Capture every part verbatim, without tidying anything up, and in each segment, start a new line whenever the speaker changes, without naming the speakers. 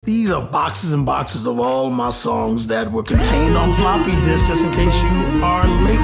These are boxes and boxes of all my songs that were contained on floppy disks, just in case you are late.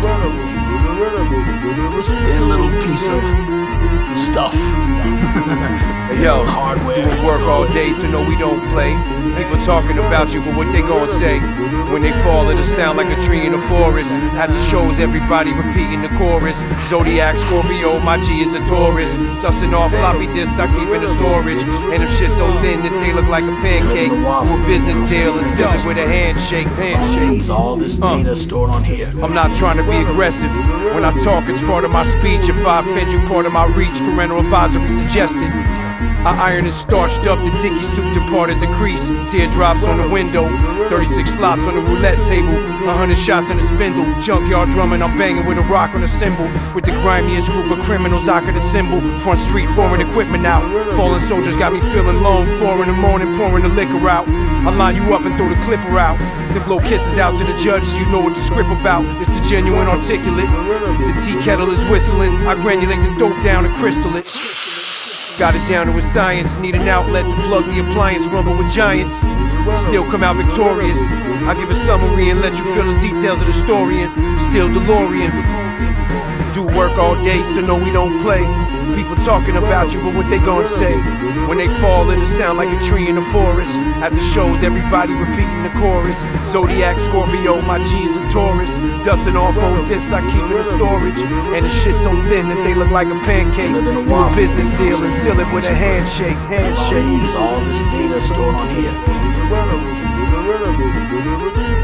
It's their little piece of stuff.
Hey, yo,
hardware.
Doing work all day, so no, we don't play. People talking about you, but what they gon' say? When they fall, it'll sound like a tree in the forest. At the shows, everybody repeating the chorus. Zodiac, Scorpio, my G is a Taurus. Dusting off floppy disks, I keep in the storage. And them shit so thin that they look like a pancake. Do a business deal and sell it with a handshake. Handshake.
All this data stored on here.
I'm not trying to be aggressive. When I talk, it's part of my speech. If I offend you, part of my reach. Parental advisory suggested. I ironed and starched up the dicky suit and parted the crease. Teardrops on the window, thirty-six flops on the roulette table, a hundred shots in a spindle. Junkyard drumming, I'm banging with a rock on a cymbal. With the grimiest group of criminals I could assemble. Front street, foreign equipment out. Fallen soldiers got me feeling long. Four in the morning, pouring the liquor out. I line you up and throw the clipper out. Then blow kisses out to the judge so you know what the script about. It's the genuine articulate. The tea kettle is whistling. I granulate the dope down and crystal it. Got it down to a science, need an outlet to plug the appliance, rumble with giants. Still come out victorious. I give a summary and let you feel the details of the story and still DeLorean. Do work all day, so no, we don't play. People talking about you, but what they gon' say? When they fall, it'll sound like a tree in the forest. At the shows, everybody repeating the chorus. Zodiac, Scorpio, my G is a Taurus. Dusting off old discs, I keep in the storage. And the shit so thin that they look like a pancake. Do a business deal and seal it with a handshake. Handshake.
All this data stored on here.